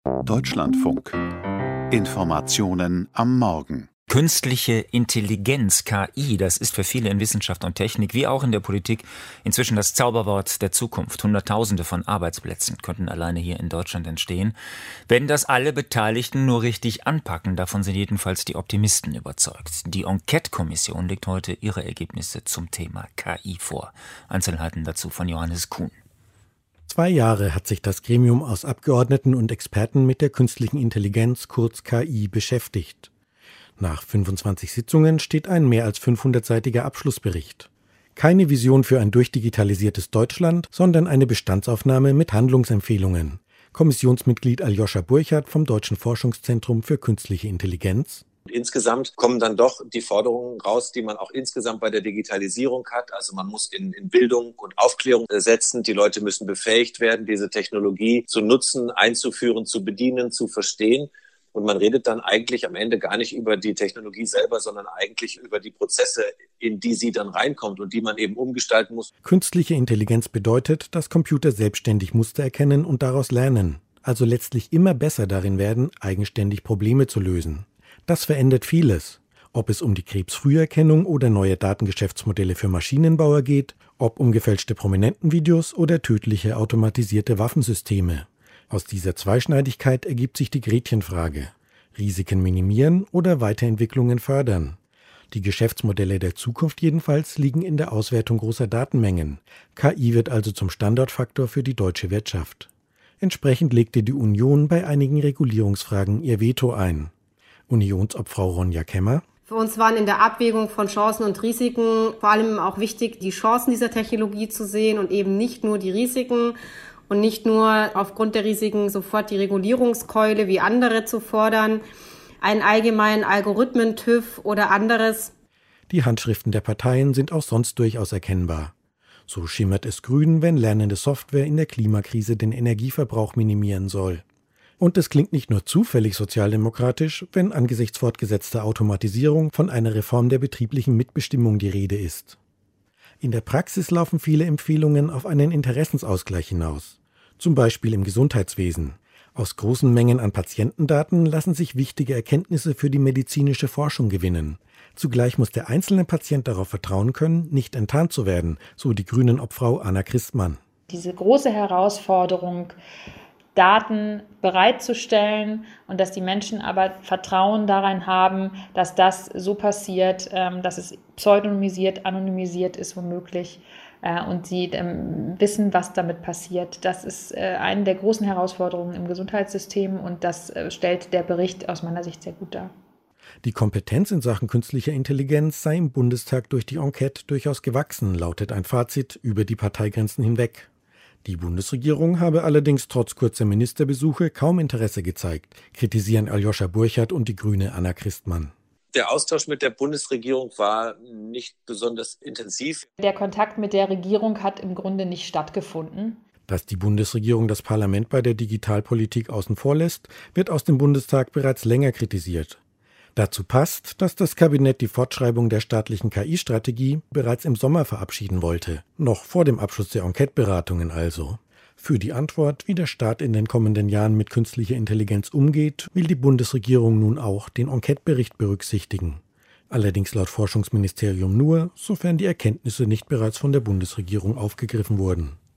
Deutschlandfunk. Informationen am Morgen. Künstliche Intelligenz, KI, das ist für viele in Wissenschaft und Technik wie auch in der Politik inzwischen das Zauberwort der Zukunft. Hunderttausende von Arbeitsplätzen könnten alleine hier in Deutschland entstehen, wenn das alle Beteiligten nur richtig anpacken. Davon sind jedenfalls die Optimisten überzeugt. Die Enquete-Kommission legt heute ihre Ergebnisse zum Thema KI vor. Einzelheiten dazu von Johannes Kuhn. 2 Jahre hat sich das Gremium aus Abgeordneten und Experten mit der künstlichen Intelligenz, kurz KI, beschäftigt. Nach 25 Sitzungen steht ein mehr als 500-seitiger Abschlussbericht. Keine Vision für ein durchdigitalisiertes Deutschland, sondern eine Bestandsaufnahme mit Handlungsempfehlungen. Kommissionsmitglied Aljoscha Burchardt vom Deutschen Forschungszentrum für Künstliche Intelligenz. Insgesamt kommen dann doch die Forderungen raus, die man auch insgesamt bei der Digitalisierung hat. Also man muss in Bildung und Aufklärung setzen. Die Leute müssen befähigt werden, diese Technologie zu nutzen, einzuführen, zu bedienen, zu verstehen. Und man redet dann eigentlich am Ende gar nicht über die Technologie selber, sondern eigentlich über die Prozesse, in die sie dann reinkommt und die man eben umgestalten muss. Künstliche Intelligenz bedeutet, dass Computer selbstständig Muster erkennen und daraus lernen. Also letztlich immer besser darin werden, eigenständig Probleme zu lösen. Das verändert vieles. Ob es um die Krebsfrüherkennung oder neue Datengeschäftsmodelle für Maschinenbauer geht, ob um gefälschte Prominentenvideos oder tödliche automatisierte Waffensysteme. Aus dieser Zweischneidigkeit ergibt sich die Gretchenfrage: Risiken minimieren oder Weiterentwicklungen fördern? Die Geschäftsmodelle der Zukunft jedenfalls liegen in der Auswertung großer Datenmengen. KI wird also zum Standortfaktor für die deutsche Wirtschaft. Entsprechend legte die Union bei einigen Regulierungsfragen ihr Veto ein. Unionsobfrau Ronja Kemmer: Für uns waren in der Abwägung von Chancen und Risiken vor allem auch wichtig, die Chancen dieser Technologie zu sehen und eben nicht nur die Risiken. Und nicht nur aufgrund der Risiken sofort die Regulierungskeule wie andere zu fordern, einen allgemeinen Algorithmen-TÜV oder anderes. Die Handschriften der Parteien sind auch sonst durchaus erkennbar. So schimmert es grün, wenn lernende Software in der Klimakrise den Energieverbrauch minimieren soll. Und es klingt nicht nur zufällig sozialdemokratisch, wenn angesichts fortgesetzter Automatisierung von einer Reform der betrieblichen Mitbestimmung die Rede ist. In der Praxis laufen viele Empfehlungen auf einen Interessensausgleich hinaus, zum Beispiel im Gesundheitswesen. Aus großen Mengen an Patientendaten lassen sich wichtige Erkenntnisse für die medizinische Forschung gewinnen. Zugleich muss der einzelne Patient darauf vertrauen können, nicht enttarnt zu werden, so die Grünen-Obfrau Anna Christmann. Diese große Herausforderung, Daten bereitzustellen und dass die Menschen aber Vertrauen daran haben, dass das so passiert, dass es pseudonymisiert, anonymisiert ist womöglich und sie wissen, was damit passiert. Das ist eine der großen Herausforderungen im Gesundheitssystem und das stellt der Bericht aus meiner Sicht sehr gut dar. Die Kompetenz in Sachen künstlicher Intelligenz sei im Bundestag durch die Enquete durchaus gewachsen, lautet ein Fazit über die Parteigrenzen hinweg. Die Bundesregierung habe allerdings trotz kurzer Ministerbesuche kaum Interesse gezeigt, kritisieren Aljoscha Burchardt und die Grüne Anna Christmann. Der Austausch mit der Bundesregierung war nicht besonders intensiv. Der Kontakt mit der Regierung hat im Grunde nicht stattgefunden. Dass die Bundesregierung das Parlament bei der Digitalpolitik außen vor lässt, wird aus dem Bundestag bereits länger kritisiert. Dazu passt, dass das Kabinett die Fortschreibung der staatlichen KI-Strategie bereits im Sommer verabschieden wollte. Noch vor dem Abschluss der Enquete-Beratungen also. Für die Antwort, wie der Staat in den kommenden Jahren mit künstlicher Intelligenz umgeht, will die Bundesregierung nun auch den Enquete-Bericht berücksichtigen. Allerdings laut Forschungsministerium nur, sofern die Erkenntnisse nicht bereits von der Bundesregierung aufgegriffen wurden.